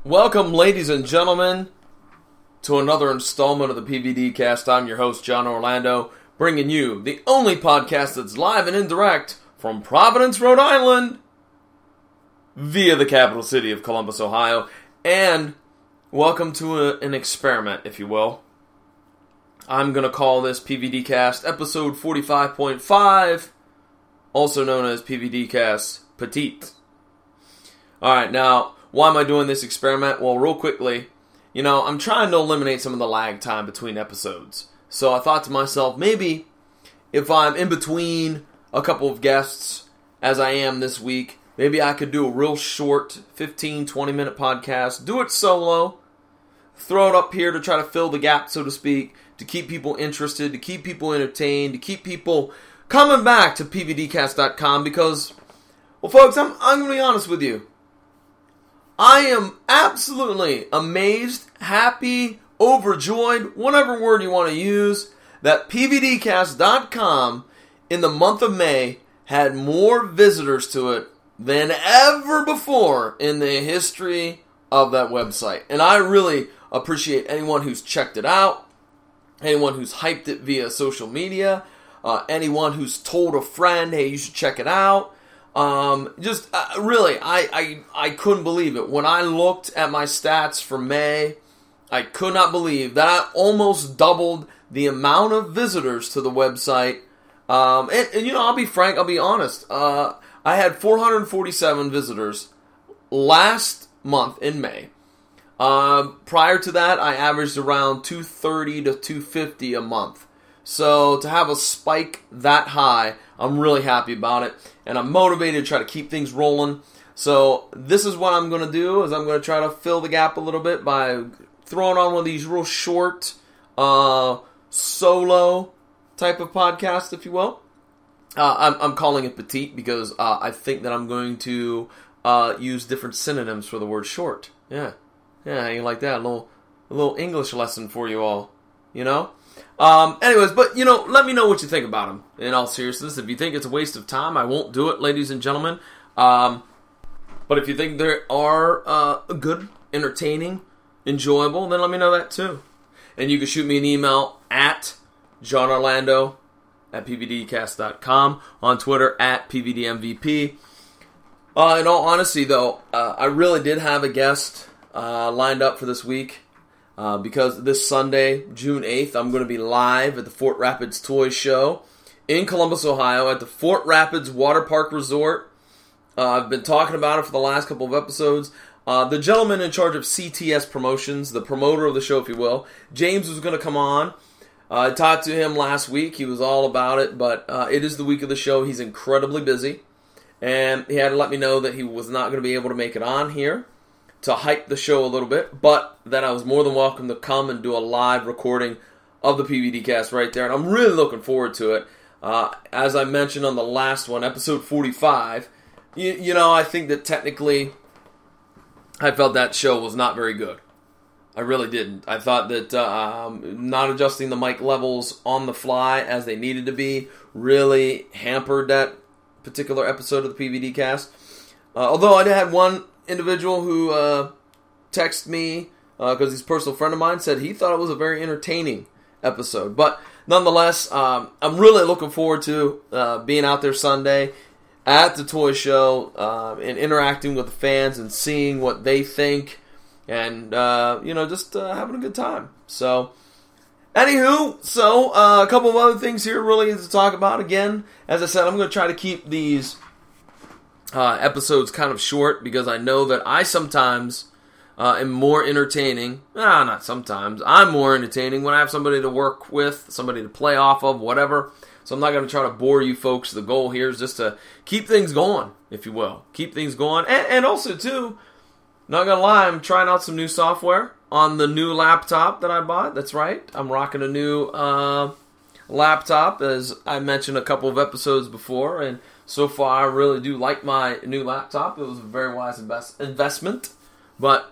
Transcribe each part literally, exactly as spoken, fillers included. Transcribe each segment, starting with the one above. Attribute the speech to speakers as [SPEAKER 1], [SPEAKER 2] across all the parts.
[SPEAKER 1] Welcome, ladies and gentlemen, to another installment of the P V D Cast. I'm your host, John Orlando, bringing you the only podcast that's live and indirect from Providence, Rhode Island, via the capital city of Columbus, Ohio. And welcome to a, an experiment, if you will. I'm going to call this P V D Cast episode forty-five point five, also known as P V D Cast Petite. Alright, now, why am I doing this experiment? Well, real quickly, you know, I'm trying to eliminate some of the lag time between episodes. So I thought to myself, maybe if I'm in between a couple of guests, as I am this week, maybe I could do a real short fifteen, twenty minute podcast, do it solo, throw it up here to try to fill the gap, so to speak, to keep people interested, to keep people entertained, to keep people coming back to P V D cast dot com because, well, folks, I'm, I'm going to be honest with you. I am absolutely amazed, happy, overjoyed, whatever word you want to use, that P V D cast dot com in the month of May had more visitors to it than ever before in the history of that website. And I really appreciate anyone who's checked it out, anyone who's hyped it via social media, uh, anyone who's told a friend, hey, you should check it out. Um, just, uh, really, I, I, I couldn't believe it. When I looked at my stats for May, I could not believe that I almost doubled the amount of visitors to the website. Um, and, and, you know, I'll be frank, I'll be honest. Uh, I had four hundred forty-seven visitors last month in May. Uh, prior to that, I averaged around two thirty to two fifty a month. So to have a spike that high, I'm really happy about it. And I'm motivated to try to keep things rolling. So this is what I'm going to do, is I'm going to try to fill the gap a little bit by throwing on one of these real short, uh, solo type of podcasts, if you will. Uh, I'm, I'm calling it petite because uh, I think that I'm going to uh, use different synonyms for the word short. Yeah. Yeah, you like that? A little, a little English lesson for you all, you know? Um, anyways, but, you know, let me know what you think about them, in all seriousness. If you think it's a waste of time, I won't do it, ladies and gentlemen. Um, but if you think they are uh, good, entertaining, enjoyable, then let me know that too. And you can shoot me an email at John Orlando at P V D cast dot com, on Twitter at P V D M V P. Uh, in all honesty, though, uh, I really did have a guest uh, lined up for this week. Uh, because this Sunday, June eighth, I'm going to be live at the Fort Rapids Toy Show in Columbus, Ohio, at the Fort Rapids Water Park Resort. Uh, I've been talking about it for the last couple of episodes. Uh, the gentleman in charge of C T S Promotions, the promoter of the show, if you will, James, was going to come on. Uh, I talked to him last week. He was all about it, but uh, it is the week of the show. He's incredibly busy, and he had to let me know that he was not going to be able to make it on here to hype the show a little bit, but that I was more than welcome to come and do a live recording of the P V D cast right there, and I'm really looking forward to it. Uh, as I mentioned on the last one, episode forty-five, you, you know, I think that technically I felt that show was not very good. I really didn't. I thought that uh, um, not adjusting the mic levels on the fly as they needed to be really hampered that particular episode of the P V D cast. Uh, although I had one individual who uh, texted me, because uh, he's a personal friend of mine, said he thought it was a very entertaining episode. But nonetheless, um, I'm really looking forward to uh, being out there Sunday at the toy show uh, and interacting with the fans and seeing what they think and, uh, you know, just uh, having a good time. So, anywho, so uh, a couple of other things here really to talk about. Again, as I said, I'm going to try to keep these Uh, episodes kind of short because I know that I sometimes uh, am more entertaining. Ah, not sometimes. I'm more entertaining when I have somebody to work with, somebody to play off of, whatever. So I'm not going to try to bore you folks. The goal here is just to keep things going, if you will. Keep things going. And, and also, too, not going to lie, I'm trying out some new software on the new laptop that I bought. That's right. I'm rocking a new uh, laptop, as I mentioned a couple of episodes before, and so far, I really do like my new laptop. It was a very wise invest- investment. But,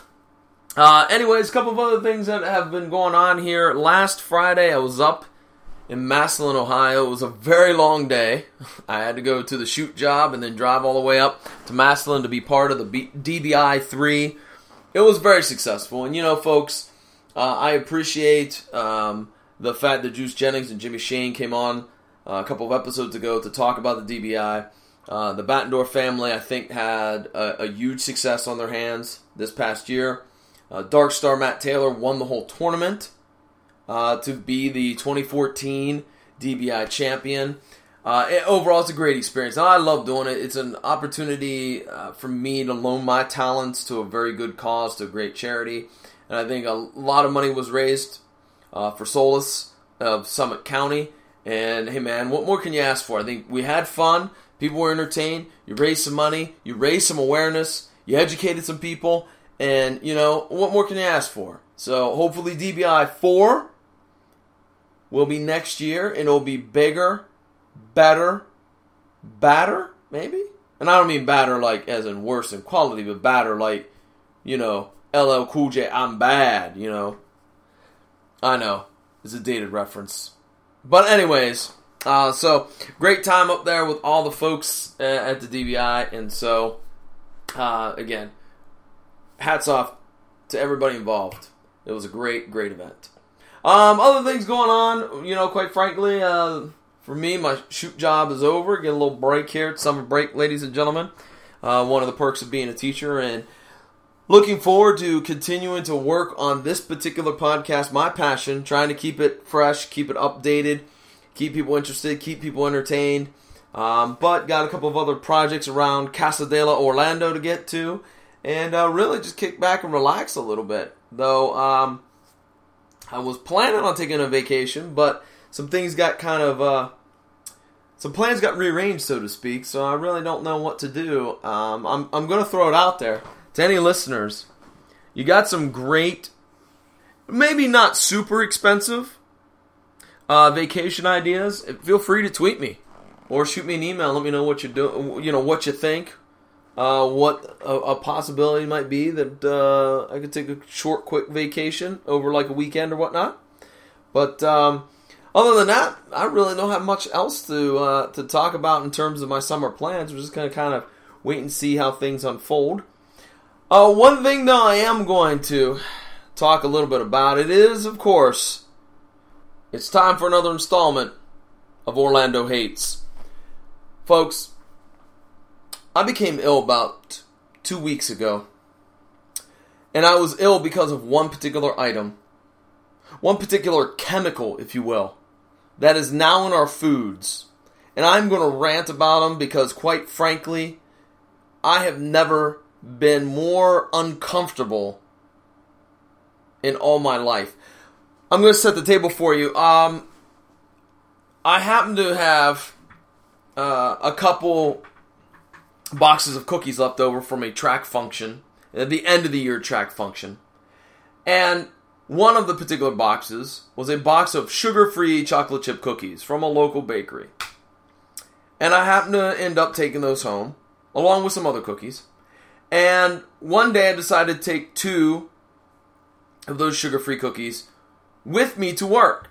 [SPEAKER 1] uh, anyways, a couple of other things that have been going on here. Last Friday, I was up in Massillon, Ohio. It was a very long day. I had to go to the shoot job and then drive all the way up to Massillon to be part of the B- D B I three it was very successful. And, you know, folks, uh, I appreciate um, the fact that Juice Jennings and Jimmy Shane came on uh, a couple of episodes ago to talk about the D B I. Uh, the Battendorf family, I think, had a, a huge success on their hands this past year. Uh, Dark Star Matt Taylor won the whole tournament uh, to be the twenty fourteen D B I champion. Uh, it, overall, it's a great experience. And I love doing it. It's an opportunity uh, for me to loan my talents to a very good cause, to a great charity. And I think a lot of money was raised uh, for Solace of Summit County. And, hey, man, what more can you ask for? I think we had fun. People were entertained. You raised some money. You raised some awareness. You educated some people. And, you know, what more can you ask for? So, hopefully D B I four will be next year. And it'll be bigger, better, badder, maybe? And I don't mean badder like as in worse in quality, but badder like, you know, L L Cool J, I'm bad, you know. I know. It's a dated reference. But anyways... Uh, so, great time up there with all the folks uh, at the D B I, and so, uh, again, hats off to everybody involved. It was a great, great event. Um, other things going on, you know, quite frankly, uh, for me, my shoot job is over. Get a little break here, it's summer break, ladies and gentlemen. Uh, one of the perks of being a teacher, and looking forward to continuing to work on this particular podcast, my passion, trying to keep it fresh, keep it updated, keep people interested, keep people entertained. Um, but got a couple of other projects around Casadela, Orlando to get to. And uh, really just kick back and relax a little bit. Though um, I was planning on taking a vacation, but some things got kind of... Uh, some plans got rearranged, so to speak. So I really don't know what to do. Um, I'm, I'm going to throw it out there to any listeners. You got some great, maybe not super expensive, Uh, vacation ideas, feel free to tweet me or shoot me an email. Let me know what you do, you know, what you think, uh, what a, a possibility might be that uh, I could take a short, quick vacation over like a weekend or whatnot. But um, other than that, I really don't have much else to uh, to talk about in terms of my summer plans. We're just going to kind of wait and see how things unfold. Uh, one thing though I am going to talk a little bit about it is, of course, it's time for another installment of Orlando Hates. Folks, I became ill about two weeks ago. And I was ill because of one particular item. One particular chemical, if you will, that is now in our foods. And I'm going to rant about them because, quite frankly, I have never been more uncomfortable in all my life. I'm going to set the table for you. Um, I happen to have uh, a couple boxes of cookies left over from a track function, at the end of the year track function. And one of the particular boxes was a box of sugar-free chocolate chip cookies from a local bakery. And I happened to end up taking those home, along with some other cookies. And one day I decided to take two of those sugar-free cookies with me to work,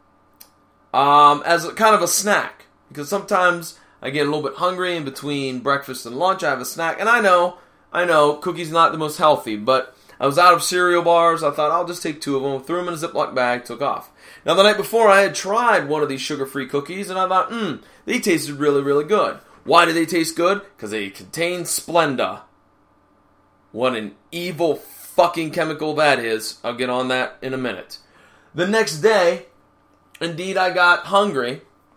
[SPEAKER 1] um, as a, kind of a snack, because sometimes I get a little bit hungry in between breakfast and lunch. I have a snack, and I know, I know, cookies not the most healthy, but I was out of cereal bars. I thought I'll just take two of them, threw them in a Ziploc bag, took off. Now the night before, I had tried one of these sugar-free cookies, and I thought, hmm, they tasted really, really good. Why do they taste good? Because they contain Splenda. What an evil fucking chemical that is. I'll get on that in a minute. The next day, indeed, I got hungry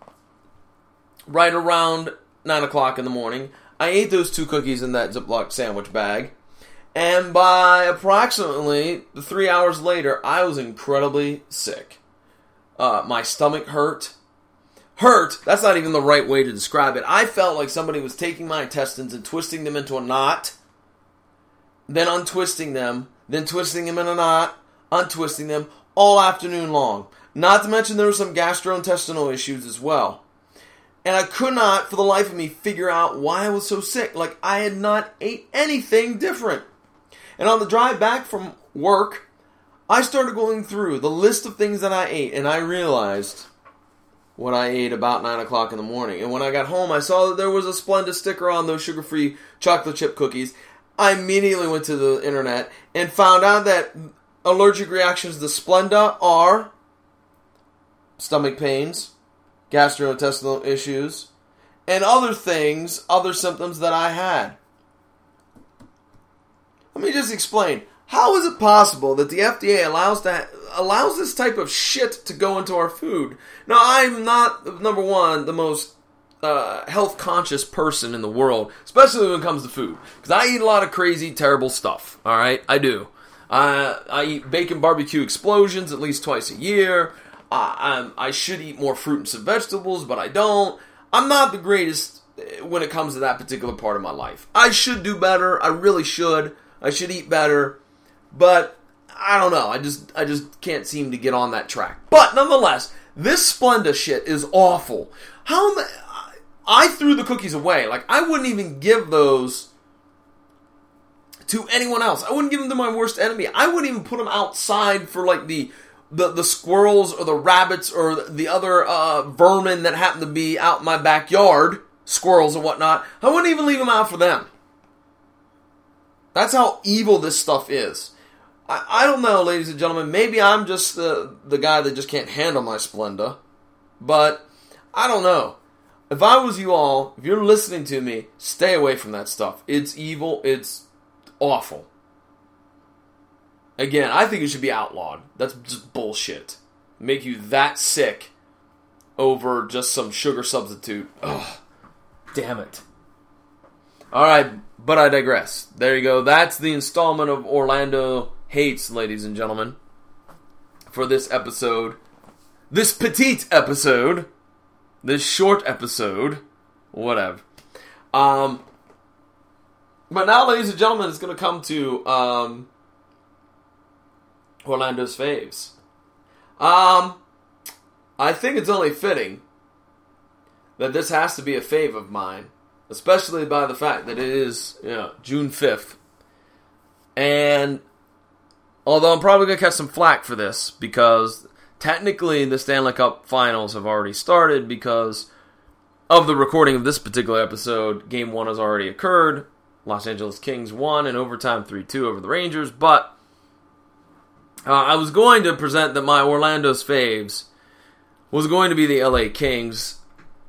[SPEAKER 1] right around nine o'clock in the morning. I ate those two cookies in that Ziploc sandwich bag, and by approximately three hours later, I was incredibly sick. Uh, my stomach hurt. Hurt, that's not even the right way to describe it. I felt like somebody was taking my intestines and twisting them into a knot, then untwisting them, then twisting them in a knot, untwisting them, all afternoon long. Not to mention there were some gastrointestinal issues as well. And I could not, for the life of me, figure out why I was so sick. Like, I had not ate anything different. And on the drive back from work, I started going through the list of things that I ate, and I realized what I ate about nine o'clock in the morning. And when I got home, I saw that there was a Splenda sticker on those sugar-free chocolate chip cookies. I immediately went to the internet and found out that allergic reactions to Splenda are stomach pains, gastrointestinal issues, and other things, other symptoms that I had. Let me just explain. How is it possible that the F D A allows that allows this type of shit to go into our food? Now, I'm not, number one, the most uh, health-conscious person in the world, especially when it comes to food, because I eat a lot of crazy, terrible stuff, all right? I do. Uh, I eat bacon barbecue explosions at least twice a year. Uh, I'm, I should eat more fruit and some vegetables, but I don't. I'm not the greatest when it comes to that particular part of my life. I should do better. I really should. I should eat better. But I don't know. I just I just can't seem to get on that track. But nonetheless, this Splenda shit is awful. How am I, I threw the cookies away. Like, I wouldn't even give those to anyone else. I wouldn't give them to my worst enemy. I wouldn't even put them outside for like the the, the squirrels or the rabbits or the other uh, vermin that happen to be out in my backyard, squirrels and whatnot. I wouldn't even leave them out for them. That's how evil this stuff is. I, I don't know, ladies and gentlemen. Maybe I'm just the, the guy that just can't handle my Splenda. But I don't know. If I was you all, if you're listening to me, stay away from that stuff. It's evil. It's awful. Again, I think it should be outlawed. That's just bullshit. Make you that sick over just some sugar substitute. Ugh. Damn it. Alright, but I digress. There you go. That's the installment of Orlando Hates, ladies and gentlemen, for this episode. This petite episode. This short episode. Whatever. Um, but now, ladies and gentlemen, it's going to come to um, Orlando's faves. Um, I think it's only fitting that this has to be a fave of mine. Especially by the fact that it is, you know, June fifth. And although I'm probably going to catch some flack for this, because technically the Stanley Cup Finals have already started because of the recording of this particular episode. Game one has already occurred. Los Angeles Kings won in overtime three two over the Rangers. But uh, I was going to present that my Orlando's faves was going to be the L A Kings.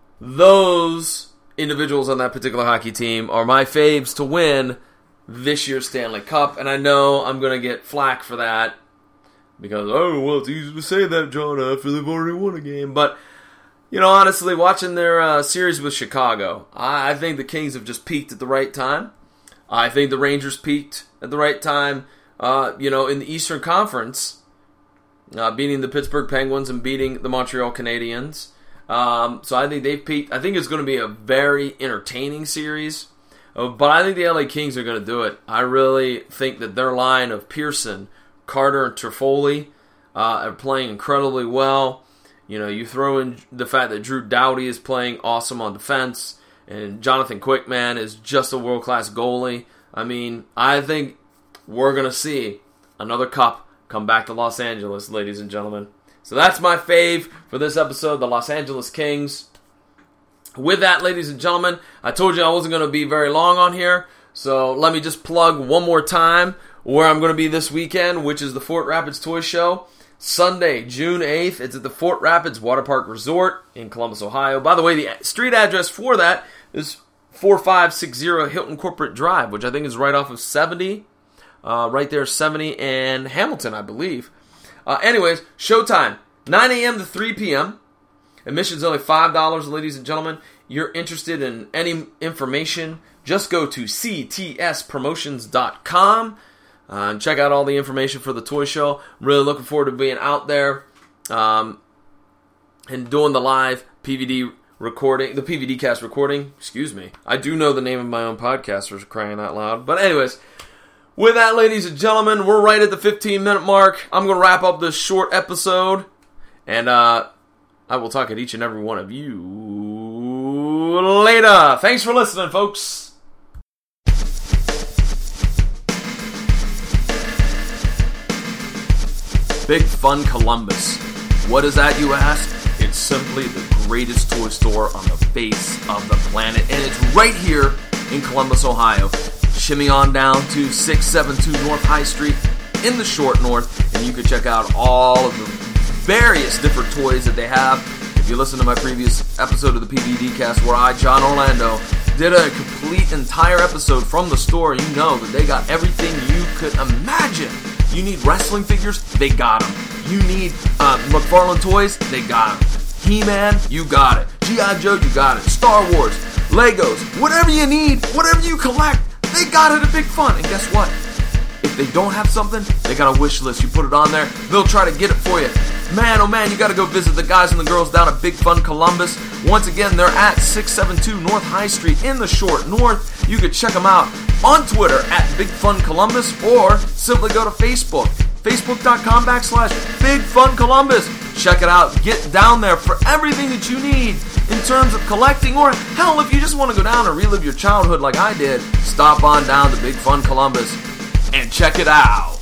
[SPEAKER 1] Those individuals on that particular hockey team are my faves to win this year's Stanley Cup, and I know I'm going to get flack for that, because, oh, well, it's easy to say that, John, after they've already won a game, but, you know, honestly, watching their uh, series with Chicago, I, I think the Kings have just peaked at the right time. I think the Rangers peaked at the right time, uh, you know, in the Eastern Conference, uh, beating the Pittsburgh Penguins and beating the Montreal Canadiens. Um, so I think they've peaked. I think it's going to be a very entertaining series. Uh, but I think the L A Kings are going to do it. I really think that their line of Pearson, Carter, and Toffoli uh, are playing incredibly well. You know, you throw in the fact that Drew Doughty is playing awesome on defense, and Jonathan Quickman is just a world-class goalie. I mean, I think we're going to see another cup come back to Los Angeles, ladies and gentlemen. So that's my fave for this episode, the Los Angeles Kings. With that, ladies and gentlemen, I told you I wasn't going to be very long on here, so let me just plug one more time where I'm going to be this weekend, which is the Fort Rapids Toy Show. Sunday, June eighth, it's at the Fort Rapids Water Park Resort in Columbus, Ohio. By the way, the street address for that is four five six zero Hilton Corporate Drive, which I think is right off of seventy, uh, right there, seventy and Hamilton, I believe. Uh, anyways, showtime, nine a.m. to three p.m. Admission's only five dollars, ladies and gentlemen. You're interested in any information, just go to c t s promotions dot com uh, and check out all the information for the toy show. I'm really looking forward to being out there um, and doing the live P V D recording, the P V D cast recording. Excuse me. I do know the name of my own podcast, for crying out loud. But anyways, with that, ladies and gentlemen, we're right at the fifteen minute mark. I'm going to wrap up this short episode, and uh, I will talk at each and every one of you later. Thanks for listening, folks. Big Fun Columbus. What is that, you ask? It's simply the greatest toy store on the face of the planet, and it's right here in Columbus, Ohio. shimmy on down to six seventy-two North High Street in the Short North, and you can check out all of the various different toys that they have. If you listen to my previous episode of the P V D cast where I, John Orlando, did a complete entire episode from the store, you know that they got everything you could imagine. You need wrestling figures? They got them. You need uh, McFarlane toys? They got them. He-Man? You got it. G I. Joe? You got it. Star Wars? Legos? Whatever you need, whatever you collect, they got it at Big Fun. And guess what? If they don't have something, they got a wish list. You put it on there, they'll try to get it for you. Man, oh man, you got to go visit the guys and the girls down at Big Fun Columbus. Once again, they're at six seventy-two North High Street in the Short North. You can check them out on Twitter at Big Fun Columbus, or simply go to Facebook, facebook.com backslash Big Fun Columbus. Check it out. Get down there for everything that you need in terms of collecting, or hell, if you just want to go down and relive your childhood like I did, stop on down to Big Fun Columbus and check it out.